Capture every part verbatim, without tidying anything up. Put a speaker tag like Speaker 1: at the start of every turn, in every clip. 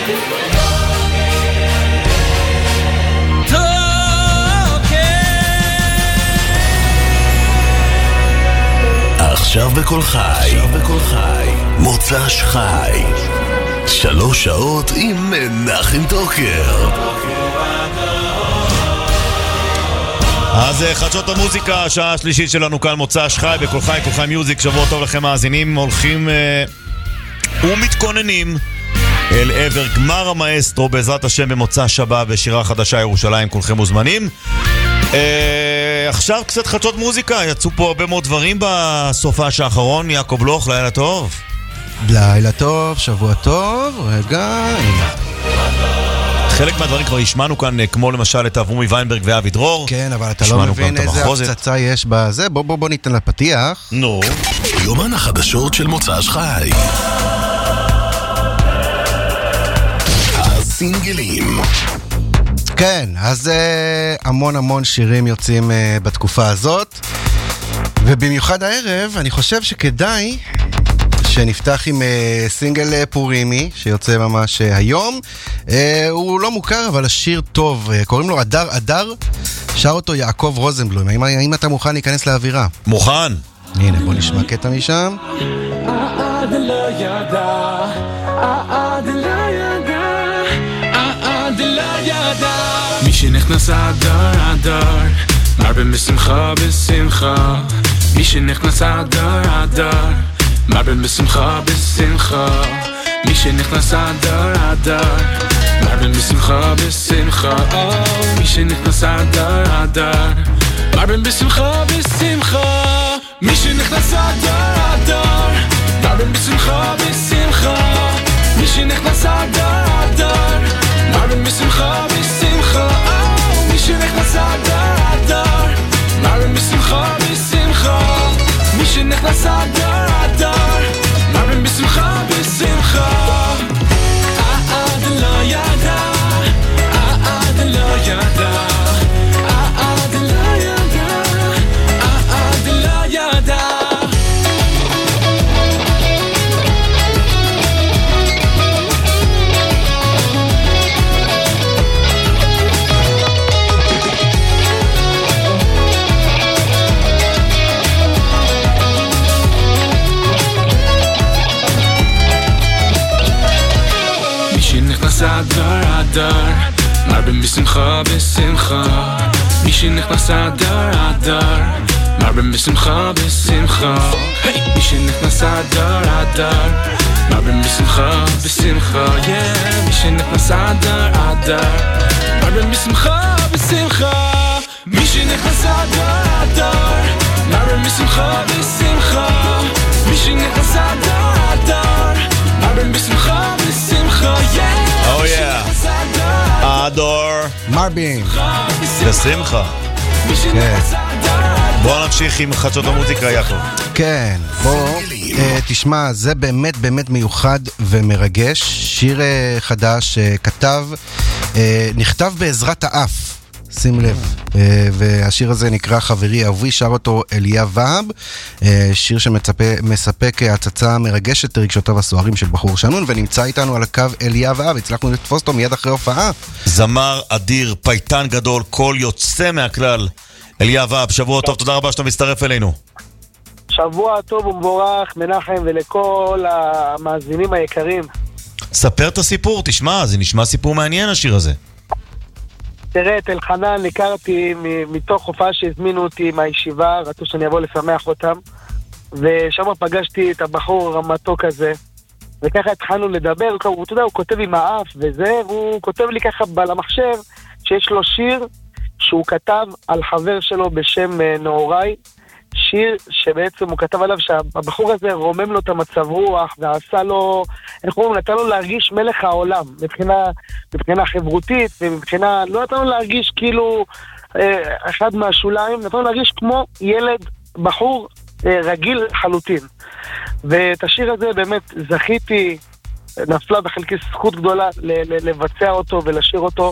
Speaker 1: עכשיו בכל חי, עכשיו בכל חי, מוצ"ש חי, שלוש שעות עם מנחם טוקר.
Speaker 2: אז חדשות המוזיקה, השעה השלישית שלנו כאן מוצ"ש חי בכל חי, כל חי מיוזיק. שבוע טוב לכם מאזינים, הולכים אה, ומתכוננים אל עבר גמר המאסטרו בעזרת השם במוצ"ש הבא בשירה חדשה ירושלים. כולכם מוזמנים. אה, עכשיו קצת חדשות מוזיקה, יצאו פה הרבה מאוד דברים בסופש האחרון. יעקב לוך, לילה טוב.
Speaker 3: לילה טוב, שבוע טוב. רגע,
Speaker 2: חלק מהדברים כבר השמענו כאן, כמו למשל את אברומי ויינברג ואבי דרור.
Speaker 3: כן, אבל אתה לא מבין איזה הפצצה יש בזה. בוא בוא בוא ניתן לפתיח.
Speaker 2: נו.
Speaker 1: יומן החדשות של מוצ"ש חי. הסינגלים.
Speaker 3: כן, אז uh, המון המון שירים יוצאים uh, בתקופה הזאת, ובמיוחד הערב אני חושב שכדאי שנפתח עם uh, סינגל uh, פורימי שיוצא ממש uh, היום. uh, הוא לא מוכר אבל השיר טוב, uh, קוראים לו אדר אדר, שר אותו יעקב רוזנבלום. האם, האם אתה מוכן להיכנס לאווירה?
Speaker 2: מוכן.
Speaker 3: הנה, בוא נשמע קטע משם.
Speaker 4: עד לא ידע, עד לא ידע, עד לא ידע. מי שנכנס אדר אדר, מרבה בשמחה בשמחה. מי שנכנס אדר אדר, מרבה בשמחה בשמחה. מי שנכנס אדר אדר, מרבה בשמחה בשמחה. מי שנכנס אדר אדר, מרבה בשמחה בשמחה. מי שנכנס אדר אדר, מרבה בשמחה בשמחה. מי שנכנס אדר אדר, מרבה בשמחה בשמחה. מי שנכנס אדר אדר, מרבה בשמחה בשמחה. מי שנכנס אדר אדר, מרבה בשמחה בשמחה. עד לא ידע, עד לא ידע, עד לא ידע, עד לא ידע. אדר אדר, מרבה בשמחה בשמחה. מי שנכנס אדר אדר, מרבה בשמחה בשמחה. מי שנכנס אדר אדר, מרבה בשמחה בשמחה. מי שנכנס אדר אדר, מרבה בשמחה בשמחה. מי שנכנס אדר אדר, מרבה בשמחה בשמחה. מי שנכנס אדר אדר, מרבה בשמחה בשמחה.
Speaker 2: Oh yeah. אדור
Speaker 3: מרבים
Speaker 2: בשמחה.
Speaker 3: כן.
Speaker 2: בוא נמשיך עם חדשות המוזיקה, יעקב.
Speaker 3: כן, בוא uh, תשמע, זה באמת באמת מיוחד ומרגש. שיר uh, חדש uh, כתב, uh, נכתב בעזרת האף, שים לב. uh, והשיר הזה נקרא חברי אהובי, שר אותו אליאב והב. uh, שיר שמספק הצצה מרגשת לרגשותיו הסוערים של בחור שנון, ונמצא איתנו על הקו אליאב והב. הצלחנו לתפוס אותו מיד אחרי הופעה.
Speaker 2: זמר אדיר, פייטן גדול, כל יוצא מהכלל. אליאב והב, שבוע טוב, תודה רבה שאתה מצטרף אלינו.
Speaker 5: שבוע טוב ומבורך, מנחם, ולכל המאזינים היקרים.
Speaker 2: ספר את הסיפור, תשמע, זה נשמע סיפור מעניין השיר הזה.
Speaker 5: תראה, את אלחנן הכרתי מתוך הופעה שהזמינו אותי מהישיבה, רצו שאני אבוא לשמח אותם, ושם פגשתי את הבחור המתוק הזה, וככה התחלנו לדבר. הוא, אתה יודע, הוא כותב עם האף וזה, והוא כותב לי ככה למחשב שיש לו שיר שהוא כתב על חבר שלו בשם נאורי, שיר שבעצם הוא כתב עליו שהבחור הזה רומם לו את המצב רוח, ועשה לו, איך אומרים, נתן לו להרגיש מלך העולם, מבחינה, מבחינה חברותית, ומבחינה, לא נתן לו להרגיש כאילו אה, אחד מהשוליים, נתן לו להרגיש כמו ילד, בחור אה, רגיל חלוטין. ואת השיר הזה באמת זכיתי, נפלה בחלקי זכות גדולה לבצע אותו ולשיר אותו,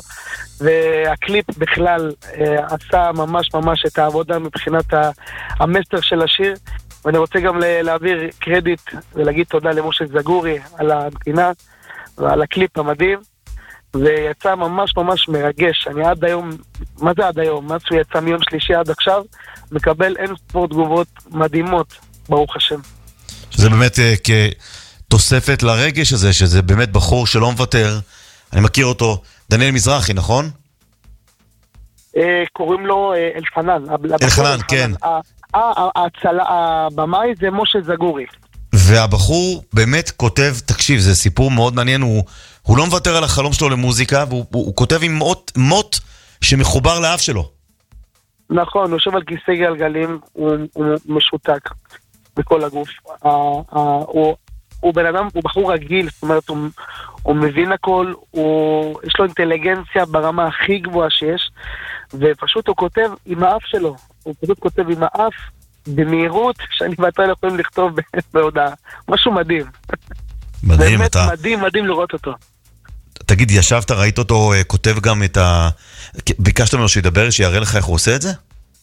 Speaker 5: והקליפ בכלל אה, עשה ממש ממש את העבודה מבחינת המסר של השיר. ואני רוצה גם להעביר קרדיט ולהגיד תודה למשה זגורי על המתינה, ועל הקליפ המדהים, ויצא ממש ממש מרגש. אני עד היום, מה זה עד היום? מה שהוא יצא מיום שלישי עד עכשיו, מקבל אין ספור תגובות מדהימות, ברוך השם.
Speaker 2: שזה באמת uh, כתוספת לרגש הזה, שזה באמת בחור שלא מוותר. אני מכיר אותו, דניאל מזרחי, נכון?
Speaker 5: Uh, קוראים לו uh, אלחנן.
Speaker 2: אלחנן, כן.
Speaker 5: הבמאי זה משה זגורי.
Speaker 2: והבחור באמת כותב, תקשיב, זה סיפור מאוד מעניין, הוא, הוא לא מוותר על החלום שלו למוזיקה, והוא הוא, הוא כותב עם מוט, מוט שמחובר לאף שלו. נכון,
Speaker 5: הוא יושב על כיסא גלגלים, הוא, הוא משותק בכל הגוף. הוא, הוא, הוא בן אדם, הוא בחור רגיל, זאת אומרת, הוא, הוא מבין הכל, הוא, יש לו אינטליגנציה ברמה הכי גבוהה שיש, ופשוט הוא כותב עם האף שלו, הוא פשוט כותב עם האף, במהירות, שאני ואתה לא יכולים לכתוב בהודעה. משהו מדהים.
Speaker 2: מדהים,
Speaker 5: באמת
Speaker 2: אתה...
Speaker 5: מדהים, מדהים לראות אותו.
Speaker 2: תגיד, ישבת, ראית אותו, כותב גם את ה... ביקשת ממנו שידבר, שיראה לך איך הוא עושה את זה?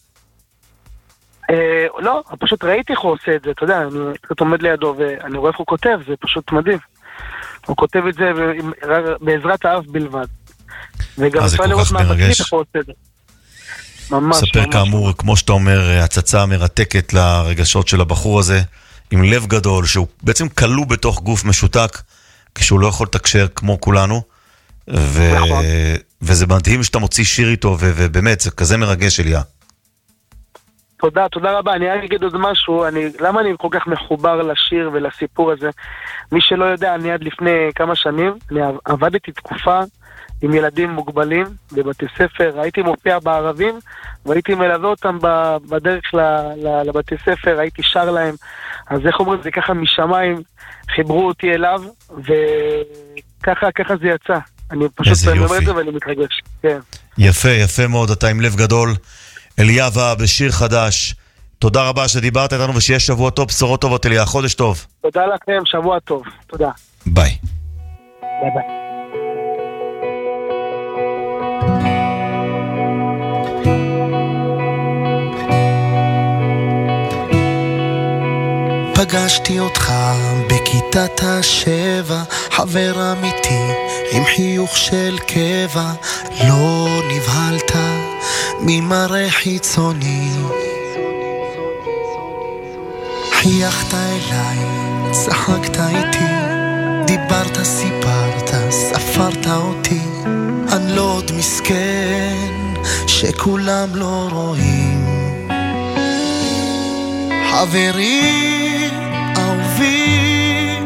Speaker 5: אה, לא, פשוט ראיתי איך הוא עושה את זה, אתה יודע, אני קצת עומד לידו, ואני רואה איך הוא כותב, זה פשוט מדהים. הוא כותב את זה בעזרת האף בלבד. וגם אפשר לראות מה מקליט איך הוא עושה את זה. ממש,
Speaker 2: ספר
Speaker 5: ממש.
Speaker 2: כאמור, כמו שאתה אומר, הצצה מרתקת לרגשות של הבחור הזה, עם לב גדול, שהוא בעצם כלוא בתוך גוף משותק, כשהוא לא יכול לתקשר כמו כולנו, ו...
Speaker 5: נכון.
Speaker 2: וזה מדהים שאתה מוציא שיר איתו, ו... ובאמת, זה כזה מרגש אליה.
Speaker 5: תודה, תודה רבה. אני אגיד עוד משהו, אני... למה אני כל כך מחובר לשיר ולסיפור הזה? מי שלא יודע, אני עד לפני כמה שנים, אני עבדתי תקופה, עם ילדים מוגבלים בבתי ספר, הייתי מופיע בערבים, והייתי מלווה אותם בדרך לבתי ספר, הייתי שר להם, אז איך אומרים, זה ככה משמיים, חיברו אותי אליו, וככה ככה זה יצא. אני פשוט אומר את זה ואני מתרגש. כן.
Speaker 2: יפה, יפה מאוד, אתה עם לב גדול. אליאבה בשיר חדש. תודה רבה שדיברת איתנו, ושיהיה שבוע טוב, בשורות טובות אליה, חודש טוב.
Speaker 5: תודה לכם, שבוע טוב. תודה.
Speaker 2: ביי.
Speaker 5: ביי ביי.
Speaker 6: פגשתי אותך בכיתת השבע, חבר אמיתי עם חיוך של קבע, לא נבהלת ממראה חיצוני, חייכת אליי, צחקת איתי, דיברת, סיפרת, ספרת אותי, אני לא עוד מסכן שכולם לא רואים. חברי אהובי,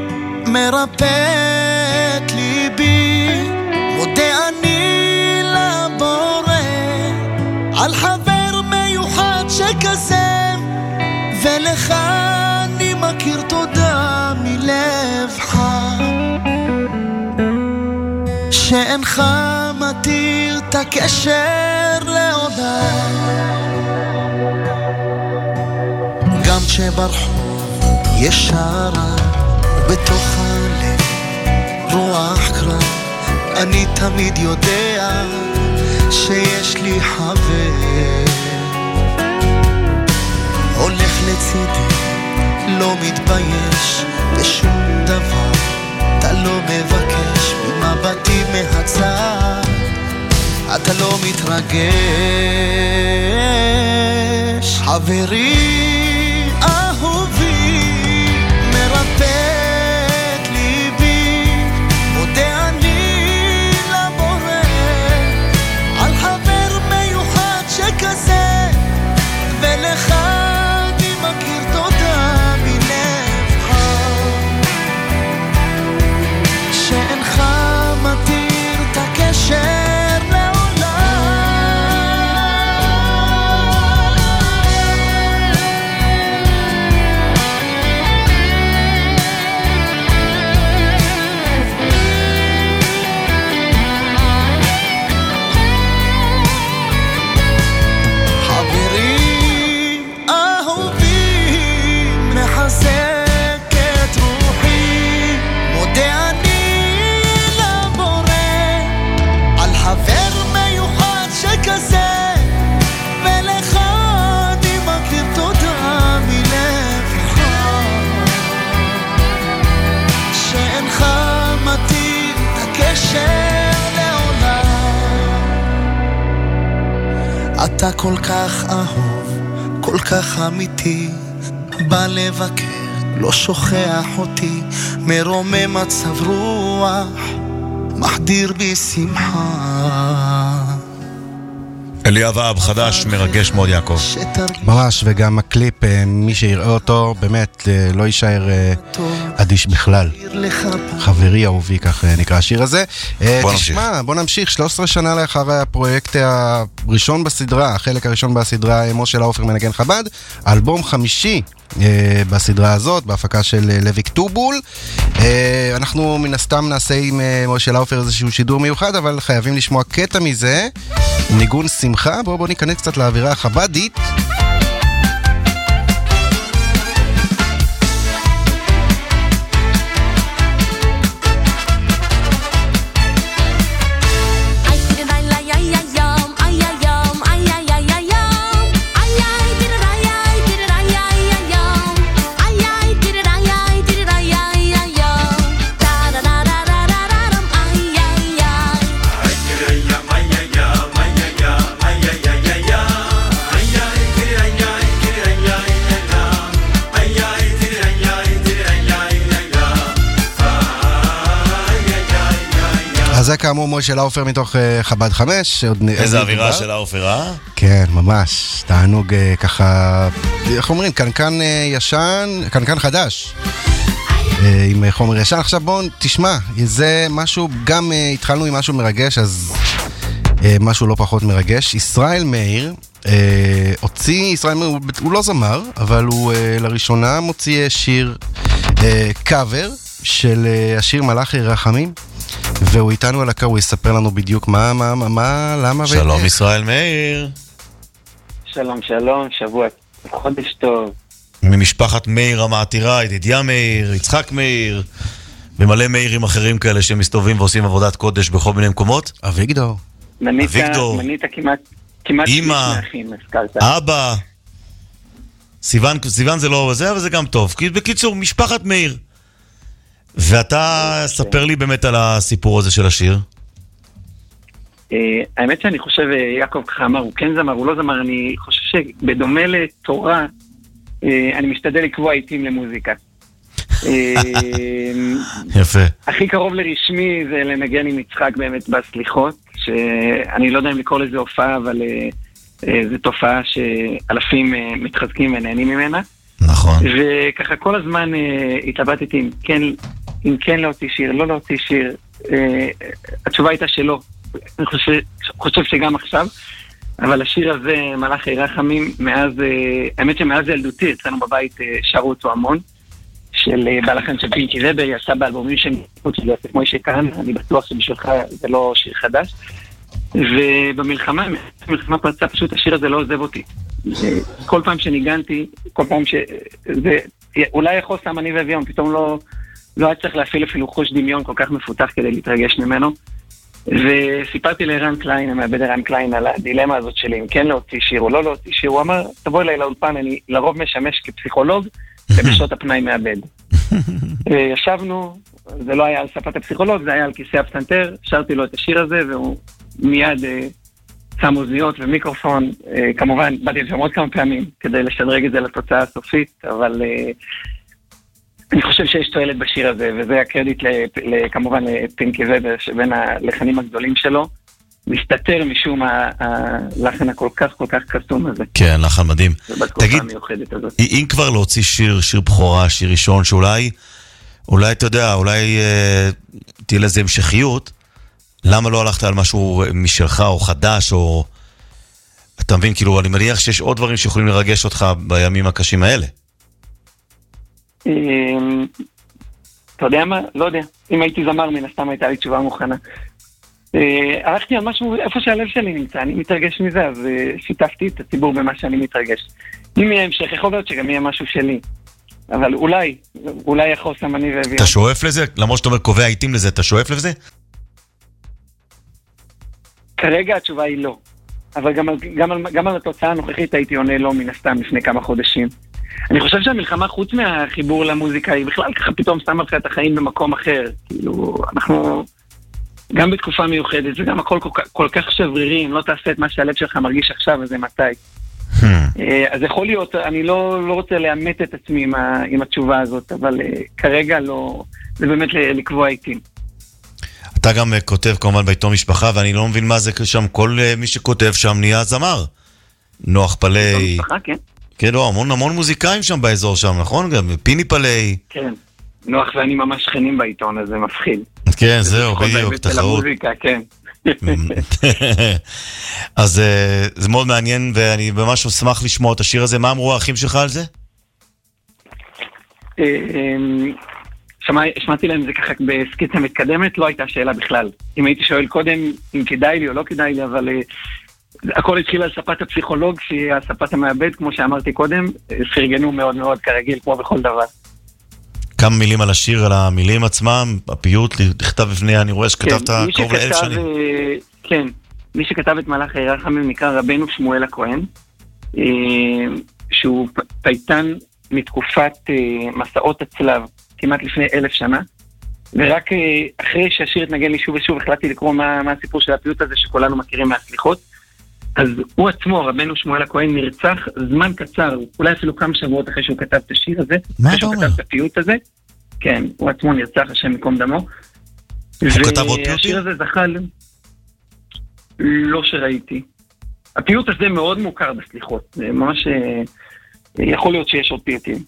Speaker 6: מרפא את ליבי, מודה אני לבורא על חבר מיוחד שכזה, ולך אני מכיר תודה מלב חם, שאינך מתיר את הקשר לעולם. גם כשברחוב יש שערה, ובתוך הלב רוח קרב, אני תמיד יודע שיש לי חבר הולך לצידי, לא מתבייש בשום דבר, אתה לא מבקש ממבטי מהצד, אתה לא מתרגש. חברי אהובי, מרפא את ליבי, מודה אני לבורא על חבר מיוחד שכזה, ולך אני מכיר תודה מלב חם, שאינך מתיר את הקשר לעולם. אתה כל כך אהוב, כל כך אמיתי, בא לבקר, לא שוכח אותי, מרומם מצב רוח, מחדיר בי שמחה.
Speaker 2: אליאב אב חדש, מרגש מאוד יעקב.
Speaker 3: ממש, וגם הקליפ, מי שיראה אותו, באמת לא יישאר אדיש בכלל. חברי אהובי, כך נקרא השיר הזה.
Speaker 2: בוא
Speaker 3: תשמע,
Speaker 2: נמשיך.
Speaker 3: בוא נמשיך, שלוש עשרה שנה לאחר הפרויקט הראשון בסדרה, החלק הראשון בסדרה, משה לאופר מנגן חב"ד, אלבום חמישי בסדרה הזאת, בהפקה של לוי קטובול. אנחנו מן הסתם נעשה עם משה לאופר איזשהו שידור מיוחד, אבל חייבים לשמוע קטע מזה, ניגון שמחה. בואו בוא ניכנס קצת לאווירה החב"דית. זה כאמור משה לאופר מתוך חב"ד חמש.
Speaker 2: איזה אווירה של האופר, אה?
Speaker 3: כן, ממש, תענוג ככה, איך אומרים, קנקן ישן, קנקן חדש, עם חומר ישן. עכשיו בואו תשמע, זה משהו, גם התחלנו עם משהו מרגש, אז משהו לא פחות מרגש. ישראל מאיר הוציא, ישראל מאיר הוא לא זמר, אבל הוא לראשונה מוציא שיר קאבר של השיר מלאכי רחמים, והוא איתנו על הקו, הוא יספר לנו בדיוק מה, מה, מה, מה למה
Speaker 2: שלום
Speaker 3: ואיך.
Speaker 2: ישראל מאיר.
Speaker 5: שלום, שלום, שבוע, חודש טוב.
Speaker 2: ממשפחת מאיר המעתירה, ידידיה מאיר, יצחק מאיר, ומלא מאירים אחרים כאלה שמסתובבים ועושים עבודת קודש בכל מיני מקומות.
Speaker 3: אביגדור.
Speaker 5: מנית,
Speaker 2: אביגדור.
Speaker 5: מנית כמעט, כמעט
Speaker 2: אמא.
Speaker 5: שני אחים, הזכרת.
Speaker 2: אבא. סיוון, סיוון זה לא זה, אבל זה גם טוב. בקיצור, משפחת מאיר. ואתה ספר לי באמת על הסיפור הזה של השיר.
Speaker 5: האמת שאני חושב, יעקב ככה אמר, הוא כן זמר, הוא לא זמר, אני חושב שבדומה לתורה, אני משתדל לקבוע עיתים למוזיקה.
Speaker 2: יפה.
Speaker 5: הכי קרוב לרשמי זה לנגן עם יצחק באמת בסליחות, שאני לא יודע אם לקרוא לזה הופעה, אבל זו תופעה שאלפים מתחזקים ונהנים ממנה.
Speaker 2: נכון.
Speaker 5: וככה כל הזמן התלבטתי אם כן, אם כן להוציא שיר, לא להוציא שיר. התשובה הייתה שלא. אני חושב, חושב שגם עכשיו, אבל השיר הזה, מלאכי רחמים, מאז, האמת שמאז ילדותי, אצלנו בבית שרו אותו המון, של בלחן של פינקי זבר, יצא באלבומים של יוסף מוישה כהן, אני בטוח שבשבילך זה לא שיר חדש. ובמלחמה, במלחמה פרצה, פשוט השיר הזה לא עוזב אותי. כל פעם שניגנתי, כל פעם שזה, אולי יכול שם אני ואביון, פתאום לא, לא היה צריך להפעיל אפילו חוש דמיון כל כך מפותח כדי להתרגש ממנו. וסיפרתי לערן קליין, המעבד ערן קליין, על הדילמה הזאת שלי, אם כן להוציא שיר או לא להוציא שיר. הוא אמר, תבוא אליי לאולפן, אני לרוב משמש כפסיכולוג, ובשעות הפנאי מעבד. ישבנו, זה לא היה על שפת הפסיכולוג, זה היה על כיסא הפסנתר, שרתי לו את השיר הזה, והוא מיד שם אוזניות ומיקרופון. כמובן, באתי לשם עוד כמה פעמים, כדי לשדרג את זה לתוצאה הסופית, אבל אני חושב שיש תועלת בשיר הזה, וזה הקרדיט כמובן לפינקי זבר, שבין הלחנים הגדולים שלו, מסתתר משום הלחן הכל כך כל כך קסום הזה.
Speaker 2: כן, לחן מדהים.
Speaker 5: תגיד,
Speaker 2: אם כבר להוציא שיר, שיר בכורה, שיר ראשון, שאולי, אולי אתה יודע, אולי אה, תהיה לזה המשכיות, למה לא הלכת על משהו משלך או חדש, או אתה מבין, כאילו, אני מניח שיש עוד דברים שיכולים לרגש אותך בימים הקשים האלה.
Speaker 5: אתה יודע מה? לא יודע. אם הייתי זמר, מן הסתם הייתה לי תשובה מוכנה. הלכתי על משהו, איפה שהלב שלי נמצא, אני מתרגש מזה, אז שיתפתי את הציבור במה שאני מתרגש. אם יהיה המשך, יכול להיות שגם יהיה משהו שלי. אבל אולי, אולי יכול שם אני ואביון.
Speaker 2: אתה שואף לזה? למרות שאתה אומר קובע עיתים לזה, אתה שואף לזה?
Speaker 5: כרגע התשובה היא לא. אבל גם, גם, גם על התוצאה הנוכחית הייתי עונה לא מן הסתם לפני כמה חודשים. אני חושב שהמלחמה חוץ מהחיבור למוזיקה היא בכלל ככה פתאום שמה לך את החיים במקום אחר. כאילו, אנחנו
Speaker 7: גם בתקופה מיוחדת, וגם הכל כל, כל כך שברירי, אם לא תעשה את מה שהלב שלך מרגיש עכשיו, אז זה מתי. אז יכול להיות, אני לא, לא רוצה לאמת את עצמי עם, ה, עם התשובה הזאת, אבל כרגע לא, זה באמת לקבוע איתי.
Speaker 2: אתה גם כותב כמובן בעיתון משפחה, ואני לא מבין מה זה שם, כל מי שכותב שם נהיה זמר. נוח פלאי.
Speaker 7: בעיתון משפחה, כן.
Speaker 2: כן, לא, המון המון מוזיקאים שם באזור שם, נכון? גם פיני פלאי.
Speaker 7: כן, נוח ואני ממש שכנים בעיתון, אז זה מפחיד.
Speaker 2: כן, זהו, בדיוק, תחרות.
Speaker 7: כן.
Speaker 2: אז זה מאוד מעניין, ואני ממש אשמח לשמוע את השיר הזה. מה אמרו האחים שלך על זה?
Speaker 7: שמעתי להם זה ככה בסקיצה מתקדמת, לא הייתה שאלה בכלל. אם הייתי שואל קודם אם כדאי לי או לא כדאי לי, אבל הכל התחיל על ספת הפסיכולוג, שהיא הספת המעבד, כמו שאמרתי קודם, פרגנו מאוד מאוד כרגיל, כמו בכל דבר.
Speaker 2: כמה מילים על השיר, על המילים עצמם, הפיוט, לכתב בפני, אני רואה שכתבת קרוב לאלף שנים.
Speaker 7: כן, מי שכתב את מלאך הרחמים נקרא רבנו שמואל הכהן, שהוא פייטן מתקופת מסעות הצלב, כמעט לפני אלף שנה, ורק אחרי שהשיר התנגן לי שוב ושוב, החלטתי לקרוא מה, מה הסיפור של הפיוט הזה שכולנו מכירים מהסליחות, אז הוא עצמו, רבנו שמואל הכהן, נרצח זמן קצר, אולי אפילו כמה שבועות אחרי שהוא כתב את השיר הזה, אחרי שהוא כתב את הפיוט הזה, כן, הוא עצמו נרצח, השם מקום דמו.
Speaker 2: הוא כתב עוד פיוטים?
Speaker 7: והשיר הזה זחל, לא שראיתי. הפיוט הזה מאוד מוכר בסליחות, ממש יכול להיות שיש עוד פיוטים.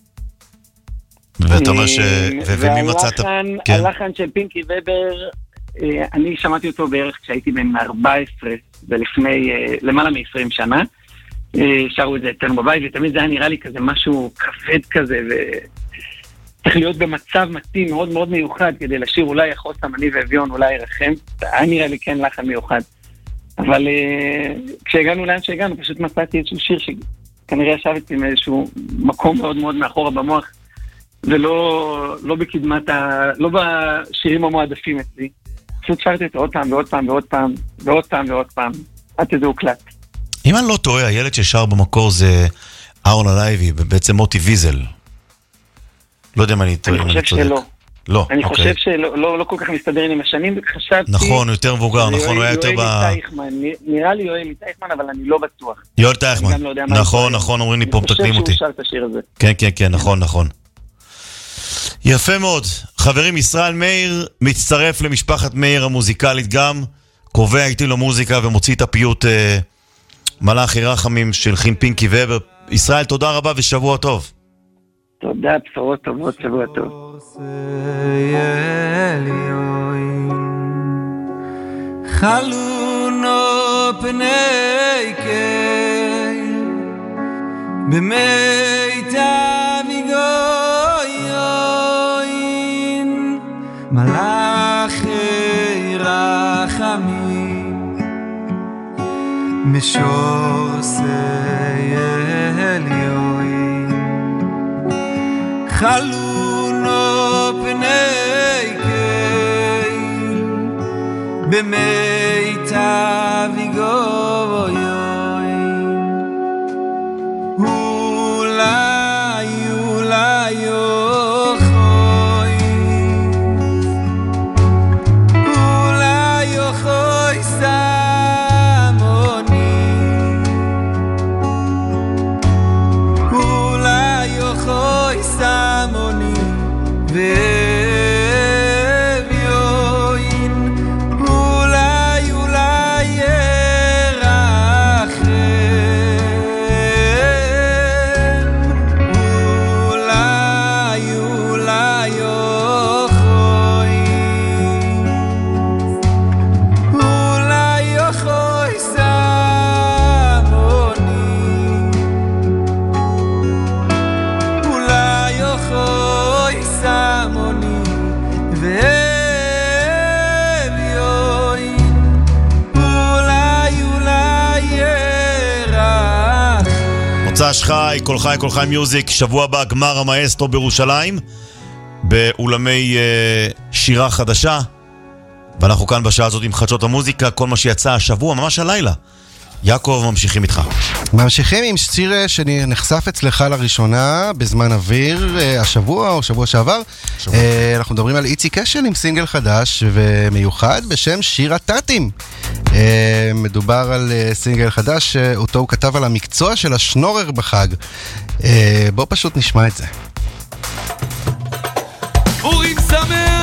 Speaker 2: ואתה אומר ש... ומי מצאת...
Speaker 7: והלחן של פינקי ובר, אני שמעתי אותו בערך כשהייתי בן ארבע עשרה, ולפני למעלה מ-עשרים שנה, שרו את זה אצלנו בבית, ותמיד זה היה נראה לי כזה משהו כבד כזה, וצריך להיות במצב מתאים מאוד מאוד מיוחד, כדי לשיר אולי יחוסם אני ואביון, אולי ירחם, היה נראה לי כן לחן מיוחד. אבל כשהגענו לאן שהגענו, פשוט מצאתי איזשהו שיר שכנראה ישבתי מאיזשהו מקום מאוד מאוד מאחורה במוח, ולא לא בקדמת ה... לא בשירים המועדפים אצלי. פשוט שרתי אותו עוד פעם ועוד פעם ועוד פעם ועוד פעם ועוד פעם. עד שזה הוקלט.
Speaker 2: אם אני לא טועה, הילד ששר במקור זה אהרון הלייבי, בעצם מוטי ויזל. לא יודע אם אני טועה.
Speaker 7: אני חושב שלא.
Speaker 2: לא,
Speaker 7: אני
Speaker 2: אוקיי.
Speaker 7: חושב שלא לא, לא כל כך מסתדר עם השנים, חשבתי...
Speaker 2: נכון, יותר מבוגר, נכון, הוא היה יותר ב...
Speaker 7: יואל טייכמן, נראה לי יואל טייכמן, אבל אני לא בטוח.
Speaker 2: יואל טייכמן, נכון, נכון, אומרים לי פה, מתקנים אותי.
Speaker 7: אני חושב שהוא שר את השיר הזה.
Speaker 2: כן, כן, כן, נכון, נכון. יפה מאוד. חברים, ישראל מאיר מצטרף למשפחת מאיר המוזיקלית גם, קובע איתי לו מוזיקה ומוציא את הפיוט אה, מלאך הרחמים של חין פינקי ובר. ישראל, תודה רבה ושבוע טוב.
Speaker 7: תודה, בשורות טובות, שבוע טוב.
Speaker 8: חלונו פני קל במיטב יגוין מלאכי רחמים משור עליון חלונו פני קל במיטב יגוין אולי אולי יוחוי אולי יוחוי סמוני אולי יוחוי סמוני ואביון אולי אולי ירחם אולי אולי יוחוי אולי יוחוי סמוני אולי יוחוי סמוני ואביון אולי אולי ירחם.
Speaker 2: מוצא שחי, כל חי, כל חי מיוזיק, שבוע הבא גמר המאסטרו בירושלים, באולמי uh, שירה חדשה, ואנחנו כאן בשעה הזאת עם חדשות המוזיקה, כל מה שיצא השבוע, ממש הלילה, יעקב, ממשיכים איתך.
Speaker 3: ממשיכים עם שיר שנחשף אצלך לראשונה בזמן אוויר השבוע או שבוע שעבר. שבוע. אנחנו מדברים על איציק אשל עם סינגל חדש ומיוחד בשם שיר הטאטים. מדובר על סינגל חדש אותו הוא כתב על המקצוע של השנורר בחג. בוא פשוט נשמע את זה.
Speaker 8: פורים שמח!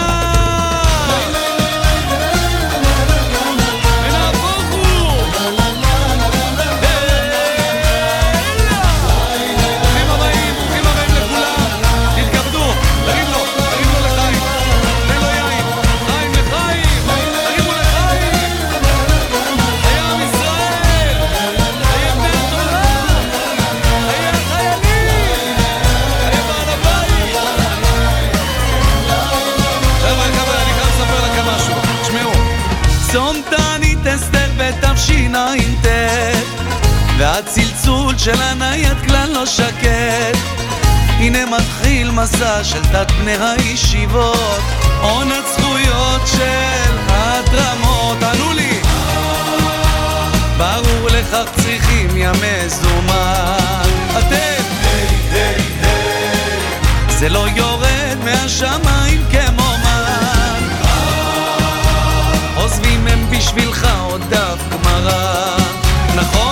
Speaker 8: והצלצול של הנייד כלל לא שקט. הנה מתחיל מסע של תת בני הישיבות, עונת זכויות של הדרמות. ענו לי ברור לכך צריכים ימי זומן. אתם זה לא יורד מהשמיים כמו מן. עוזבים הם בשבילך עוד דף גמרא, נכון?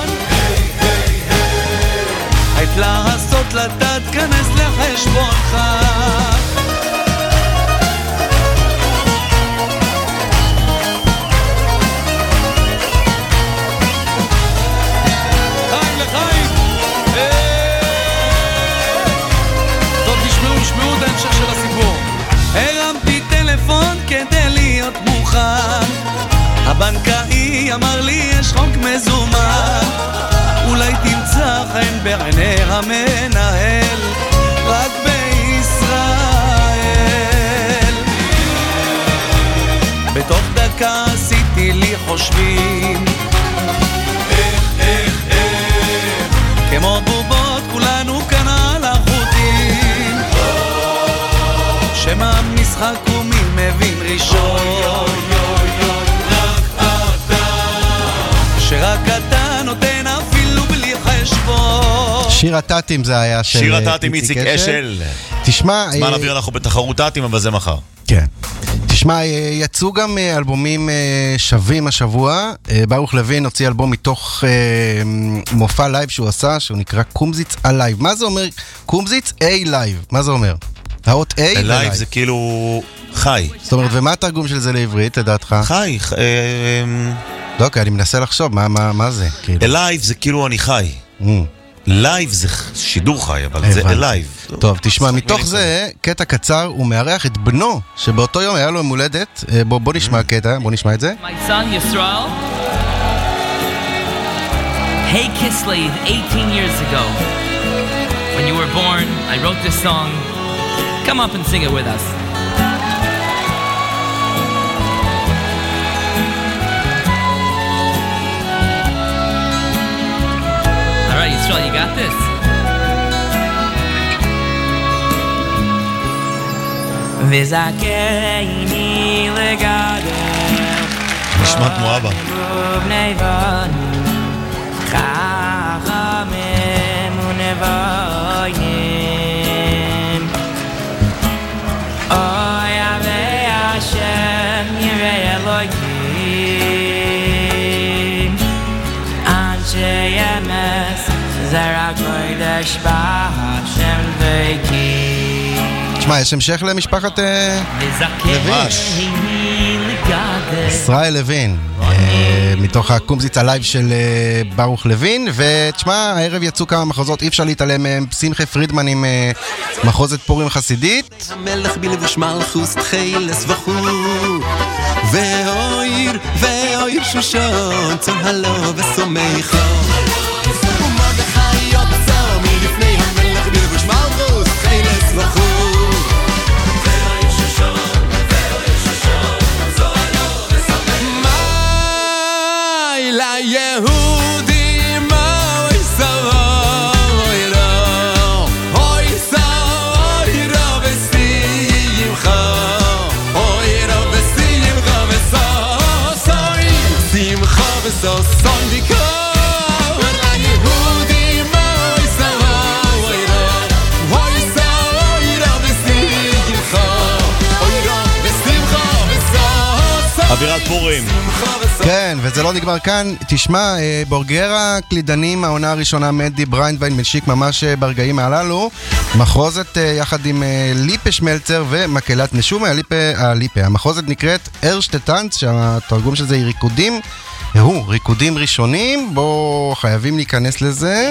Speaker 8: היית לעשות לתת כנס לחשבונך. חיים לחיים. טוב, תשמעו, תשמעו את ההמשך של הסיפור. הרמתי טלפון כדי להיות מוכן, הבנקאי אמר לי יש חוק מזומן, אולי תמצא חן בעיני המנהל רק בישראל. בתוך דקה עשיתי לי חושבים איך איך איך כמו בובות כולנו כאן על החוטים, שמה משחק ומי מבין ראשון, שרק אתה נותן אפילו בלי חשבון.
Speaker 3: שיר הטאטים זה היה של
Speaker 2: שיר הטאטים איציק אשל.
Speaker 3: תשמע,
Speaker 2: זמן אוויר אנחנו בתחרות טאטים, אבל זה מחר.
Speaker 3: כן. תשמע, יצאו גם אלבומים שווים השבוע. ברוך לוין הוציא אלבום מתוך מופע לייב שהוא עשה, שהוא נקרא קומזיץ הלייב. מה זה אומר? קומזיץ A לייב. מה זה אומר? האות A ולייב.
Speaker 2: לייב זה כאילו חי.
Speaker 3: זאת אומרת, ומה התרגום של זה לעברית, לדעתך?
Speaker 2: חי.
Speaker 3: לא, אוקיי, אני מנסה לחשוב, מה, מה, מה זה?
Speaker 2: אלייב זה כאילו אני חי. לייב זה שידור חי, אבל זה אלייב.
Speaker 3: טוב, תשמע, מתוך זה, קטע קצר, הוא מארח את בנו, שבאותו יום היה לו יום הולדת. בוא, בוא נשמע קטע, בוא נשמע את זה.
Speaker 9: My son, Yisrael. Hey Kislev, eighteen years ago, when you were born, I wrote this song. Come up and sing it with us. All right, Yisrael, you got this? V'zakeini legader
Speaker 2: נשמע כמו אבא.
Speaker 9: Chachamim u'nevoyim Oy avei Hashem yirei Elohim Anshei emes zera kodesh b'Hashem v'ekim.
Speaker 3: תשמע, יש המשך למשפחת לוין. ישראל לוין, מתוך הקומזיץ הלייב של ברוך לוין. ותשמע, הערב יצאו כמה מחוזות, אי אפשר להתעלם מהם. שמחה פרידמן עם מחוזת פורים חסידית.
Speaker 10: המלך בלבוש מלכוס תחילס וחור ואויר ואויר שושון צוהלו וסומכו ומרדכי יוצא מלפני המלך בלבוש מלכוס תחילס וחור ליהודים אוי סוירו אוי סוירו ושמחה אוירו ושמחה וסוסוי שמחה וסוסון וכל
Speaker 2: אווירת פורים.
Speaker 3: כן, וזה לא נגמר כאן. תשמע, בורגרה קלידנים, העונה הראשונה, מדי בריינדווין משיק ממש ברגעים הללו. מחרוזת יחד עם ליפה שמלצר ומקהלת נשומה. הליפה, הליפה. המחרוזת נקראת ארשטטנץ, שהתרגום של זה היא ריקודים. הוא, ריקודים ראשונים, בואו חייבים להיכנס לזה.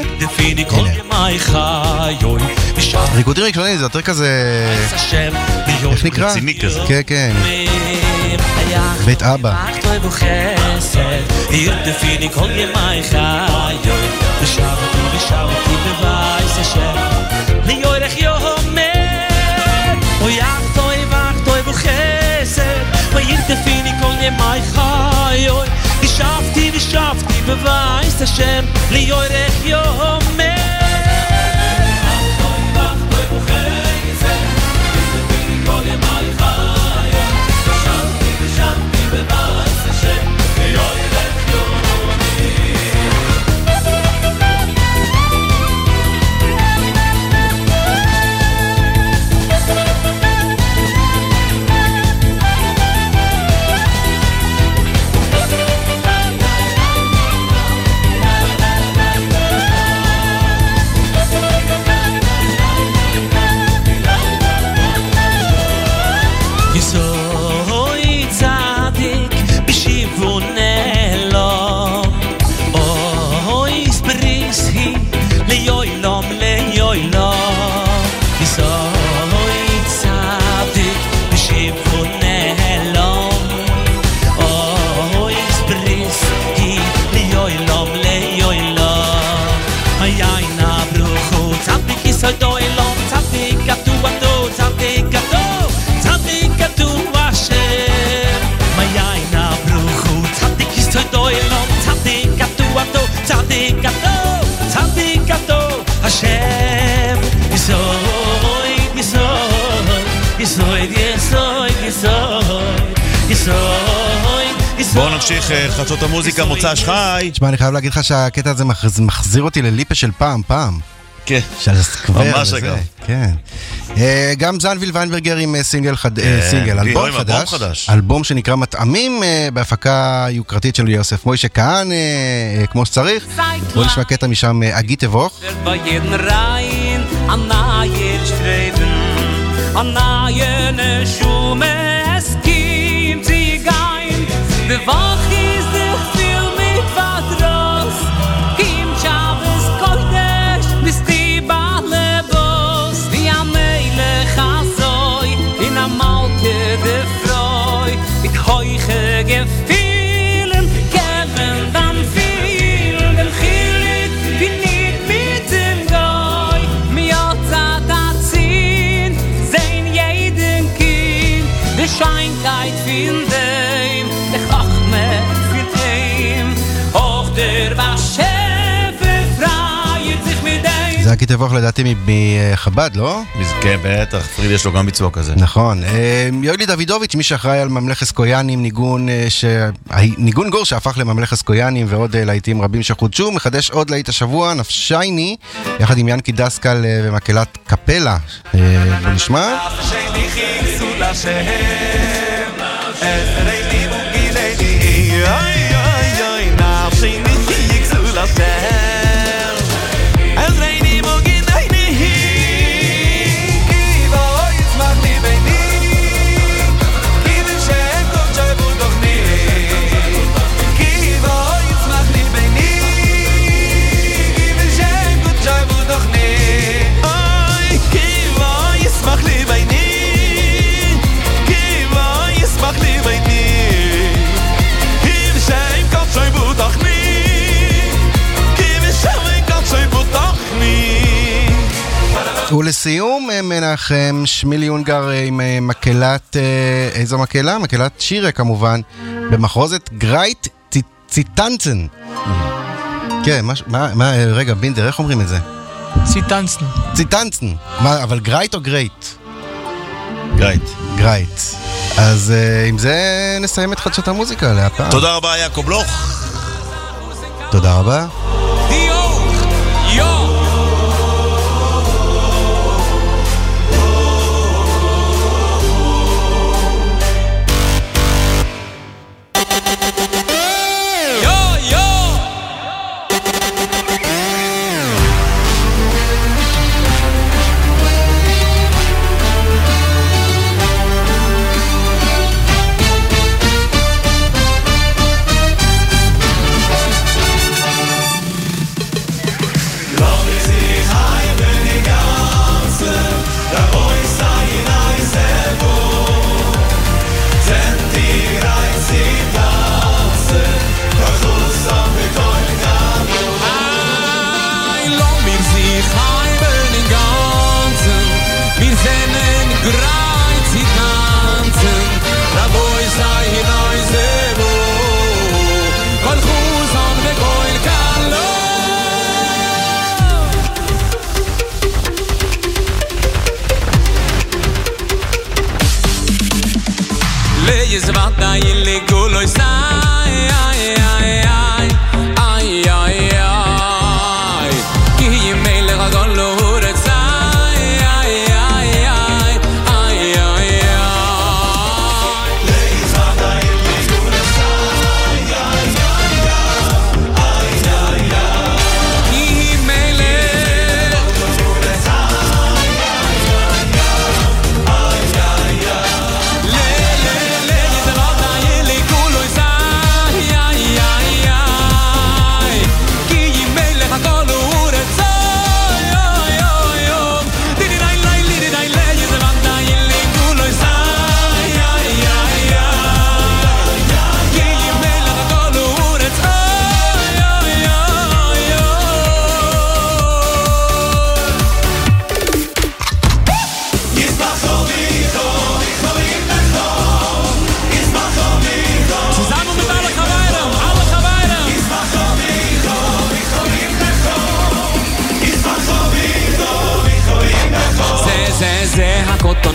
Speaker 3: ריקודים ראשונים זה יותר כזה, איך נקרא?
Speaker 2: רציני כזה.
Speaker 3: כן, כן. בית אבא.
Speaker 11: ושבתי ושבתי בבייס השם ליורך יומר אחתוי ואחתוי בוחסת ותביני כל ימי חיי ושבתי ושבתי בבייס השם ליורך
Speaker 2: בואו נמשיך חדשות המוזיקה, מוצ"ש חי.
Speaker 3: תשמע, אני חייב להגיד לך שהקטע הזה מחזיר אותי לליפה של פעם, פעם.
Speaker 2: כן.
Speaker 3: של הסקוור.
Speaker 2: ממש אגב.
Speaker 3: כן. גם זנביל ויינברגר עם סינגל, סינגל, אלבום חדש. אלבום שנקרא מטעמים, בהפקה יוקרתית של יוסף מוישה כהן, כמו שצריך. בואו נשמע קטע משם, אגי תבוך.
Speaker 11: The Woche ist dich viel mit Verdross Kim Chavez Kodesh bis die Balebos Wie am Melech Azoi in am Malke de Freu mit heuche Gefühlen geben dann viel dem Chilik bin nicht mit dem Goy mi otzat atzin sehen jeden Kind die Scheinkeit finde
Speaker 3: זה אגי תבוך לדעתי מחב"ד, לא?
Speaker 2: כן, בטח, פריד יש לו גם ביצוע כזה.
Speaker 3: נכון. יואלי דוידוביץ', מי שאחראי על ממלכת קויאנים, ניגון, ש... ניגון גור שהפך לממלכת קויאנים ועוד להיטים רבים שחודשו, מחדש עוד להיט השבוע, נפשייני, יחד עם ינקי דסקל ומקהלת קפלה. בוא נשמע. ולסיום מנחם שמילי יונגר עם מקהלת, איזו מקהלה? מקהלת שירה כמובן, במחרוזת גרייט ציטנצן. כן, מה, רגע בינדר, איך אומרים את זה?
Speaker 12: ציטנצן.
Speaker 3: ציטנצן. מה, אבל גרייט או גרייט?
Speaker 2: גרייט.
Speaker 3: גרייט. אז עם זה נסיים את חדשות המוזיקה להפעם.
Speaker 2: תודה רבה יעקב לוך.
Speaker 3: תודה רבה.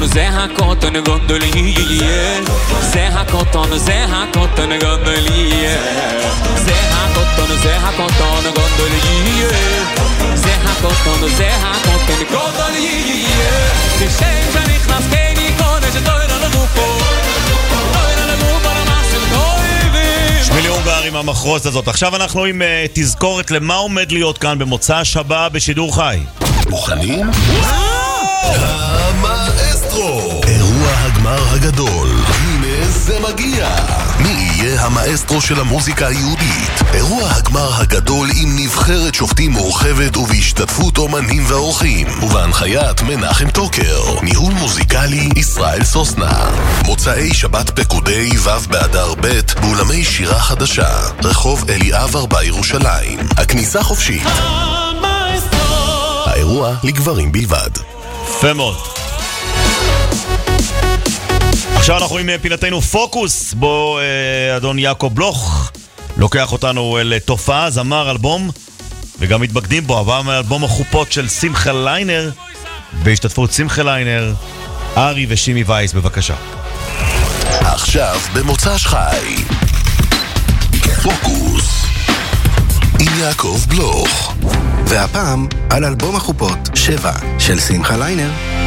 Speaker 10: הקוטון, זה הקוטון גונדולי, זה הקוטון, זה הקוטון גונדולי, זה הקוטון, זה הקוטון גונדולי, זה הקוטון, זה הקוטון גונדולי, כשם שנכנס קני קודש דויר על הגופו, דויר על הגופו למסל טויבי.
Speaker 2: שמילי אונגר עם המחרוזת הזאת. עכשיו אנחנו עם uh, תזכורת למה עומד להיות כאן במוצא שבה בשידור חי.
Speaker 1: מוכנים? המאסטרו, אירוע הגמר הגדול. הנה זה מגיע. מי יהיה המאסטרו של המוזיקה היהודית? אירוע הגמר הגדול עם נבחרת שופטים מורחבת ובהשתתפות אומנים ואורחים, ובהנחיית מנחם טוקר. ניהול מוזיקלי ישראל סוסנה. מוצאי שבת פקודי ו' באדר ב' באולמי שירה חדשה, רחוב אליאב ארבע ירושלים. הכניסה חופשית. האירוע לגברים בלבד.
Speaker 2: יפה מאוד. עכשיו אנחנו עם פינתנו פוקוס, בו אה, אדון יעקב בלוך לוקח אותנו אל תופעה, זמר אלבום, וגם מתבגדים בו, עבר מאלבום החופות של שמחה ליינר, בהשתתפות שמחה ליינר, ארי ושימי וייס, בבקשה.
Speaker 1: עכשיו במוצ"ש חי, פוקוס עם יעקב בלוך.
Speaker 3: והפעם על אלבום החופות שבע של שמחה ליינר.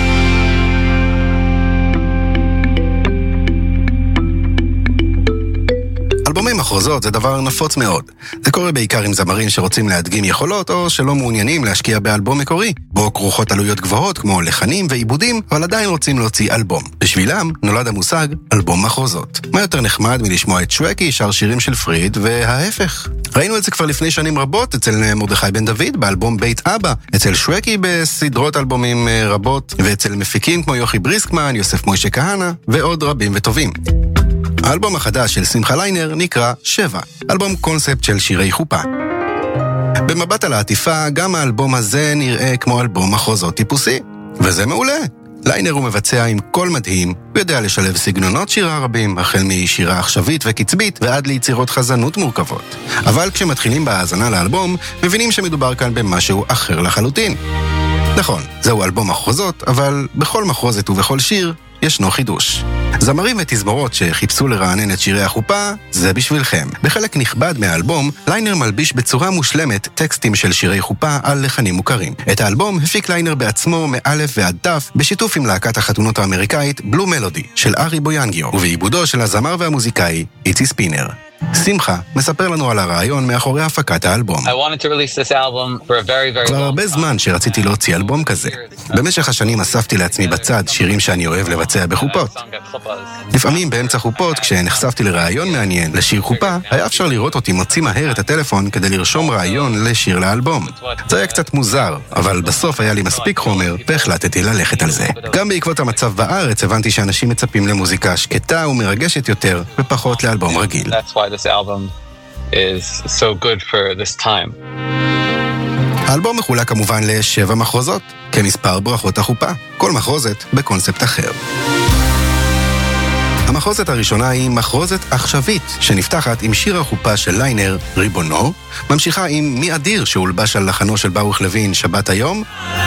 Speaker 3: אלבומי מחרוזות זה דבר נפוץ מאוד. זה קורה בעיקר עם זמרים שרוצים להדגים יכולות או שלא מעוניינים להשקיע באלבום מקורי, בו כרוכות עלויות גבוהות כמו לחנים ועיבודים, אבל עדיין רוצים להוציא אלבום. בשבילם נולד המושג אלבום מחרוזות. מה יותר נחמד מלשמוע את שווקי שר שירים של פריד וההפך? ראינו את זה כבר לפני שנים רבות אצל מרדכי בן דוד באלבום בית אבא, אצל שווקי בסדרות אלבומים רבות, ואצל מפיקים כמו יוכי בריסקמן, יוסף מוישה כהנא ועוד רבים וטובים. האלבום החדש של שמחה ליינר נקרא שבע, אלבום קונספט של שירי חופה. במבט על העטיפה, גם האלבום הזה נראה כמו אלבום מחרוזות טיפוסי, וזה מעולה. ליינר הוא מבצע עם קול מדהים, הוא יודע לשלב סגנונות שירה רבים, החל משירה עכשווית וקצבית ועד ליצירות חזנות מורכבות. אבל כשמתחילים בהאזנה לאלבום, מבינים שמדובר כאן במשהו אחר לחלוטין. נכון, זהו אלבום מחרוזות, אבל בכל מחרוזת ובכל שיר ישנו חידוש. זמרים ותזמורות שחיפשו לרענן את שירי החופה, זה בשבילכם. בחלק נכבד מהאלבום, ליינר מלביש בצורה מושלמת טקסטים של שירי חופה על לחנים מוכרים. את האלבום הפיק ליינר בעצמו מאלף ועד תף, בשיתוף עם להקת החתונות האמריקאית בלו מלודי של ארי בויאנגיו, ובעיבודו של הזמר והמוזיקאי איצי ספינר. שמחה מספר לנו על הרעיון מאחורי הפקת האלבום. כבר הרבה זמן שרציתי להוציא אלבום כזה. במשך השנים אספתי לעצמי בצד שירים שאני אוהב לבצע בחופות. לפעמים באמצע חופות, כשנחשפתי לרעיון מעניין לשיר חופה, היה אפשר לראות אותי מוציא מהר את הטלפון כדי לרשום רעיון לשיר לאלבום. זה היה קצת מוזר, אבל בסוף היה לי מספיק חומר והחלטתי ללכת על זה. גם בעקבות המצב בארץ הבנתי שאנשים מצפים למוזיקה שקטה ומרגשת יותר ופחות לאלבום רגיל.
Speaker 12: This album is so good for this time.
Speaker 3: האלבום מחולק כמובן לשבע מחרוזות, כמספר ברכות החופה, כל מחרוזת בקונספט אחר. המחרוזת הראשונה היא מחרוזת עכשווית, שנפתחת עם שיר החופה של ליינר, ריבונו, ממשיכה עם מי אדיר שהולבש על לחנו של ברוך לוין, שבת היום,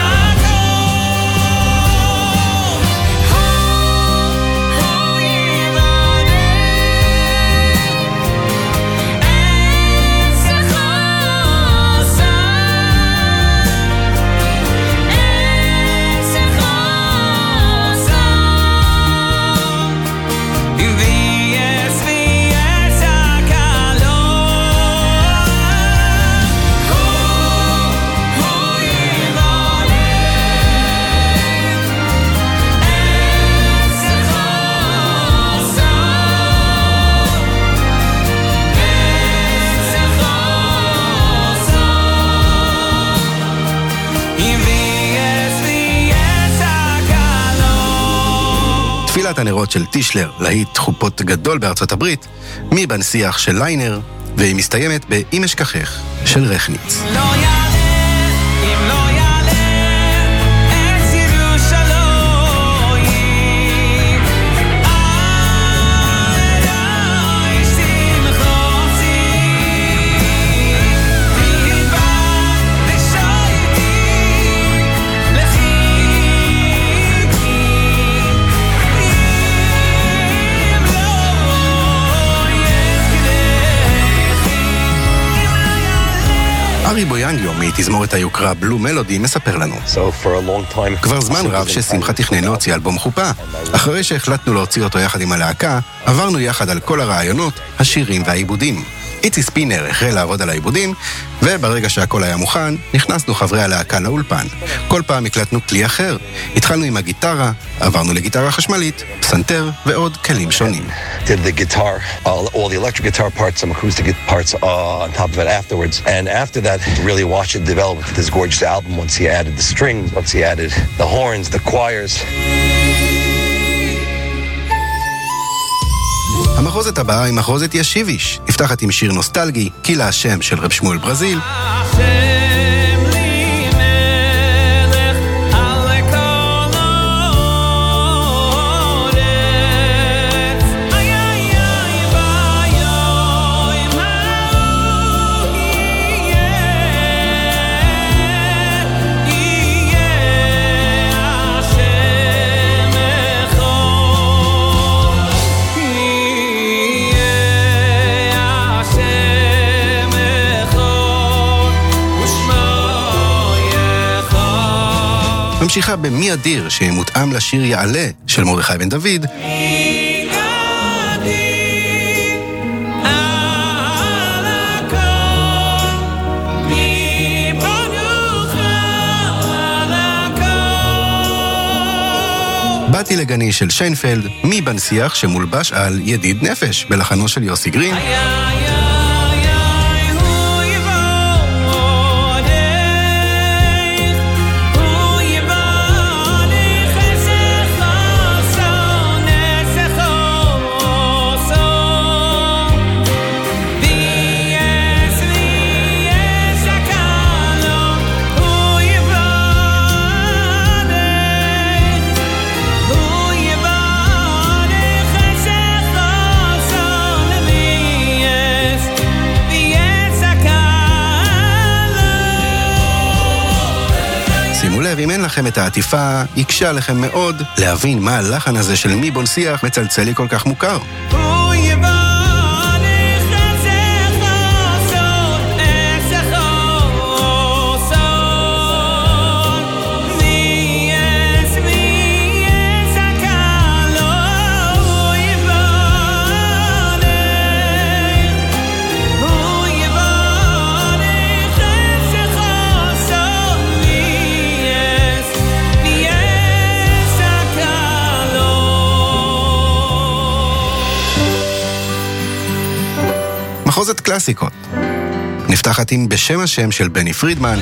Speaker 3: תפילת הנרות של טישלר, להיט חופות גדול בארצות הברית, מי בנסיח של ליינר, והיא מסתיימת ב"אם אשכחך" של רכניץ. ארי בויאנגיו מתזמורת היוקרה בלו מלודי מספר לנו. כבר זמן רב ששמחה תכנן להוציא אלבום חופה. אחרי שהחלטנו להוציא אותו יחד עם הלהקה, עברנו יחד על כל הרעיונות, השירים והעיבודים. איצי ספינר החל לעבוד על העיבודים, וברגע שהכל היה מוכן, נכנסנו חברי הלהקה לאולפן. כל פעם הקלטנו כלי אחר. התחלנו עם הגיטרה, עברנו לגיטרה חשמלית, פסנתר ועוד כלים שונים.
Speaker 13: Did the guitar, all, all the electric guitar parts, some acoustic parts uh, on top of it afterwards. And after that, really watched it develop into this gorgeous album once he added the strings, once he added the horns, the choirs.
Speaker 3: המחוזת הבאה היא מחוזת ישיביש. נפתחת עם שיר נוסטלגי, קילה השם של רב שמואל ברזיל. ממשיכה במי אדיר שמותאם לשיר יעלה של מרדכי בן דוד. באתי לגני של שיינפלד, מי בנסיח שמולבש על ידיד נפש בלחנו של יוסי גרין. אם אין לכם את העטיפה, יקשה לכם מאוד להבין מה הלחן הזה של מי בונסיח מצלצלי כל כך מוכר. מחוזת קלאסיקות. נפתחת עם בשם השם של בני פרידמן.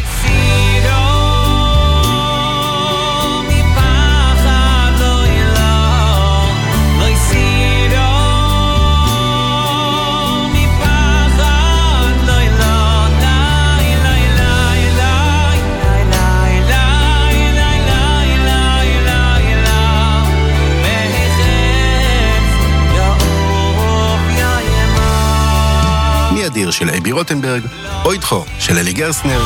Speaker 3: אדיר של אבי רוטנברג, אוידחו של אלי גרסנר.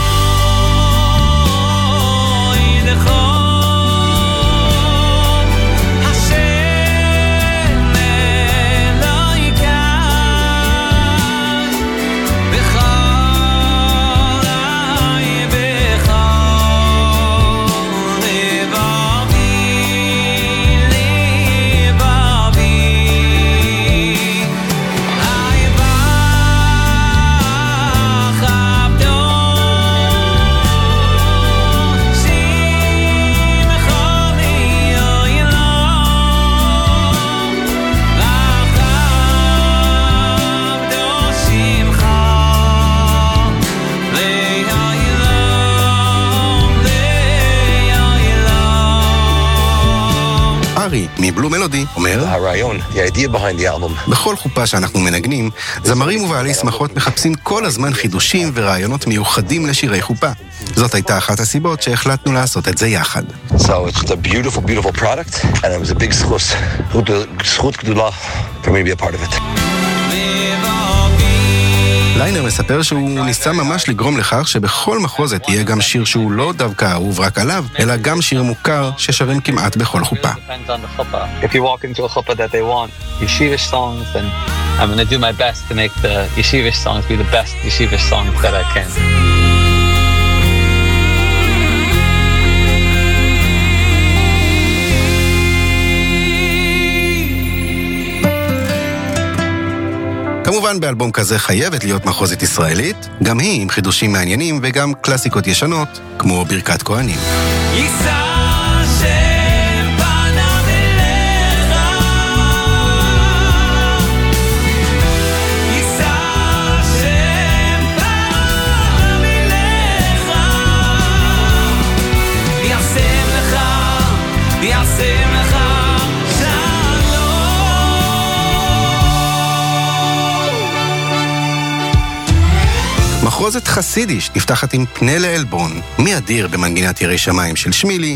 Speaker 3: מבלו מלודי אומר,
Speaker 13: הרעיון, the idea behind the album.
Speaker 3: בכל חופה שאנחנו מנגנים, זמרים ובעלי שמחות מחפשים כל הזמן חידושים ורעיונות מיוחדים לשירי חופה. זאת הייתה אחת הסיבות שהחלטנו לעשות את זה יחד.
Speaker 13: So it's a beautiful, beautiful product, and it was a big זכות גדולה for me to be a part of it.
Speaker 3: ליינר מספר שהוא ניסה ממש לגרום לכך שבכל מחוזת יהיה גם שיר שהוא לא דווקא אהוב רק עליו, אלא גם שיר מוכר ששרים כמעט בכל חופה.
Speaker 12: If you walk into a chuppah that they want yeshivish songs, then I'm going to do my best to make the yeshivish songs be the best yeshivish songs that I can.
Speaker 3: כמובן באלבום כזה חייבת להיות מחוזת ישראלית, גם היא עם חידושים מעניינים וגם קלאסיקות ישנות, כמו ברכת כהנים. מחרוזת חסידיש נפתחת עם פנה לעלבון, מי אדיר במנגינת ירי שמיים של שמילי,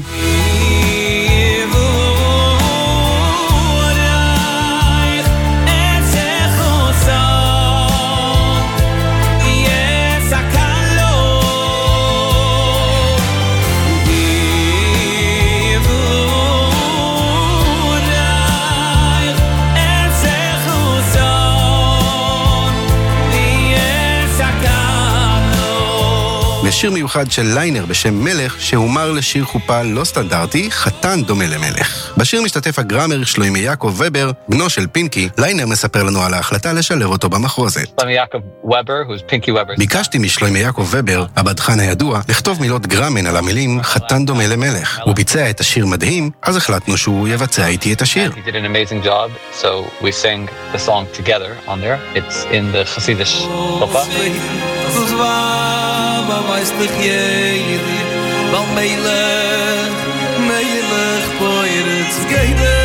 Speaker 3: ושיר מיוחד של ליינר בשם מלך, שהומר לשיר חופה לא סטנדרטי, חתן דומה למלך. בשיר משתתף הגרמר שלוימי יעקב ובר, בנו של פינקי. ליינר מספר לנו על ההחלטה לשלב אותו במחרוזת. ביקשתי משלוימי יעקב ובר, הבדחן הידוע, לכתוב מילות גרמן על המילים חתן דומה למלך. הוא ביצע את השיר מדהים, אז החלטנו שהוא יבצע איתי את השיר.
Speaker 12: He did an amazing job, so we sang the song together on there. It's in the Chassidish Chuppah.
Speaker 8: Ba weißt dich jede, weil meilig, meilig, poirets geide.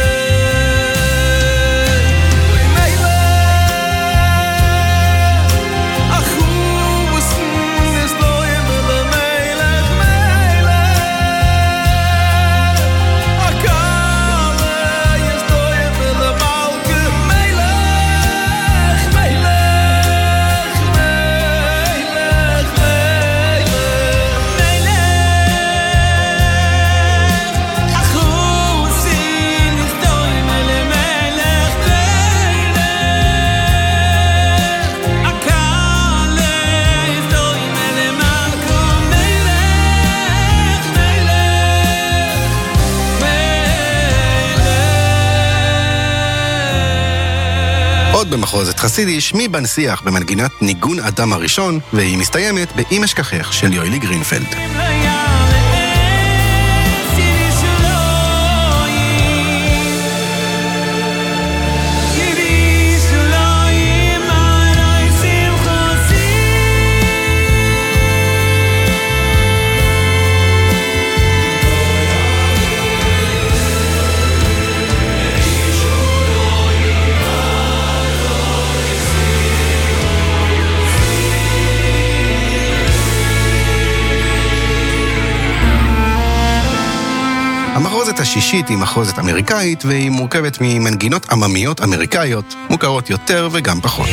Speaker 3: במחרוזת חסידיש מבנשיח במנגינת ניגון אדם הראשון, והיא מסתיימת באם אשכחך של יואלי גרינפלד. המחרוזת השישית היא מחרוזת אמריקאית, והיא מורכבת ממנגינות עממיות אמריקאיות, מוכרות יותר וגם פחות.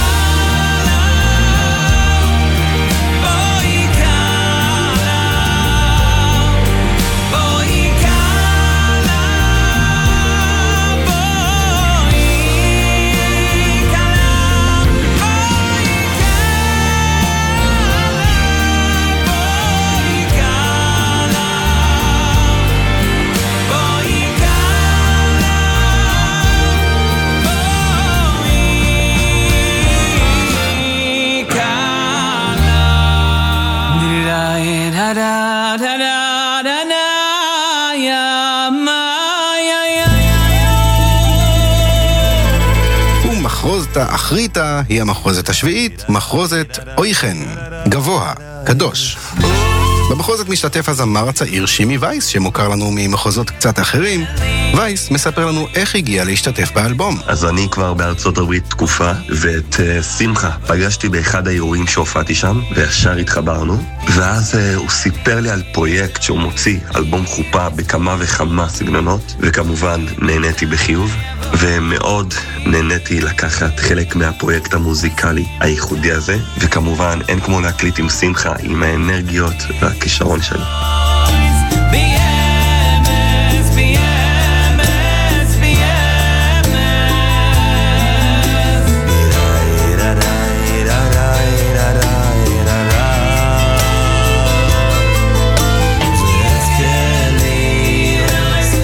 Speaker 3: האחריתה היא המחרוזת השביעית, מחרוזת אויכן, גבוה, קדוש. במחרוזת משתתף הזמר הצעיר שימי וייס, שמוכר לנו ממחוזות קצת אחרים. וייס מספר לנו איך הגיע להשתתף באלבום.
Speaker 14: אז אני כבר בארצות הברית תקופה, ואת uh, שמחה פגשתי באחד האירועים שהופעתי שם, וישר התחברנו, ואז uh, הוא סיפר לי על פרויקט שהוא מוציא, אלבום חופה בכמה וכמה סגנונות, וכמובן נהניתי בחיוב, ומאוד נהניתי לקחת חלק מהפרויקט המוזיקלי הייחודי הזה, וכמובן אין כמו להקליט עם שמחה, עם האנרגיות והכישרון שלי.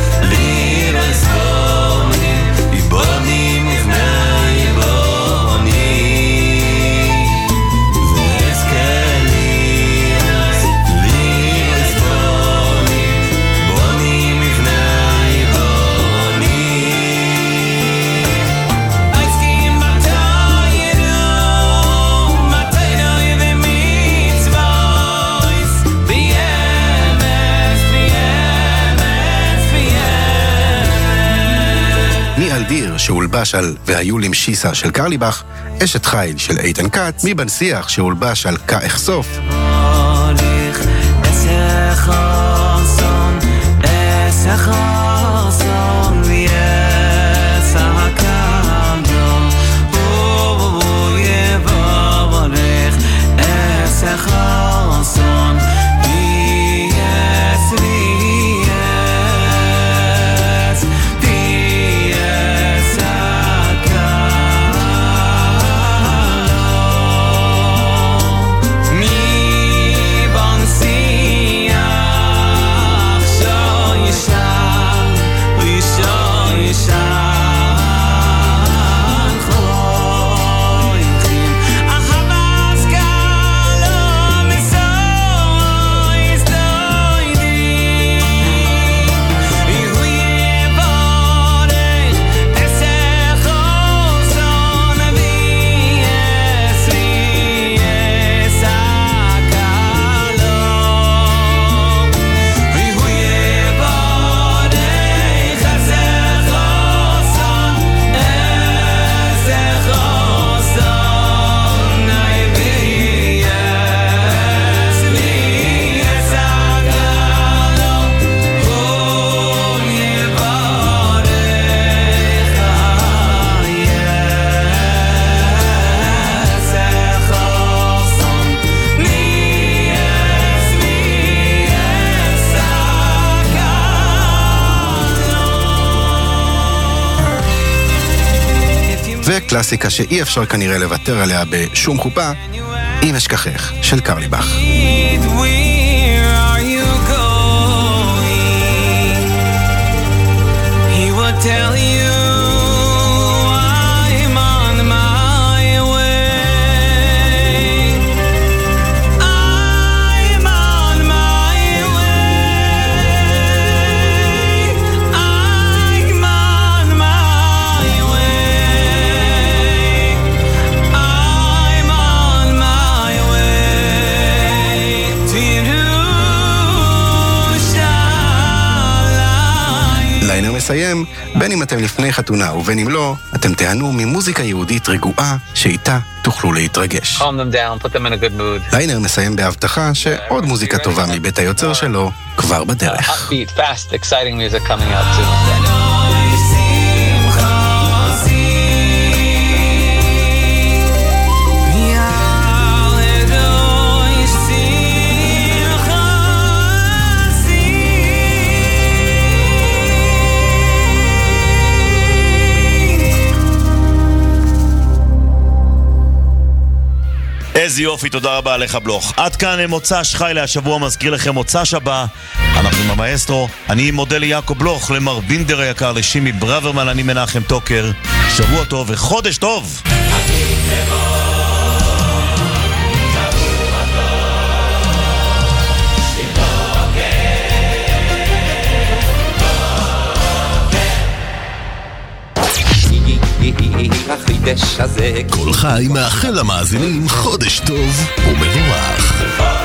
Speaker 8: Iboni
Speaker 3: שהולבש על והיו למשיסה של קרליבך, אשת חיל של איתן כץ, מי בנשיח שהולבש על כאחסוף, וקלאסיקה שאי אפשר כנראה לוותר עליה בשום חופה, אם אשכחך של קרליבך.
Speaker 8: Tell you I'm on my way. I'm on my way. I'm on my way. I'm on my way to Yerushalayim.
Speaker 3: ליינר מסיים, בין אם אתם לפני חתונה ובין אם לא, אתם תיהנו ממוזיקה יהודית רגועה שאיתה תוכלו להתרגש.
Speaker 12: Calm them down, put them in a good mood.
Speaker 3: ליינר מסיים בהבטחה שעוד מוזיקה טובה מבית היוצר שלו כבר בדרך.
Speaker 12: Upbeat, fast, exciting music coming out soon.
Speaker 2: איזה יופי, תודה רבה עליך בלוך. עד כאן מוצא שחי להשבוע, מזכיר לכם מוצא שבה, אנחנו עם המאסטרו, אני מודה ליעקב בלוך, למר בינדר היקר, לשימי ברוורמן, אני מנחם טוקר, שבוע טוב וחודש טוב.
Speaker 1: כל חי מאחל למאזינים חודש טוב ומבורך.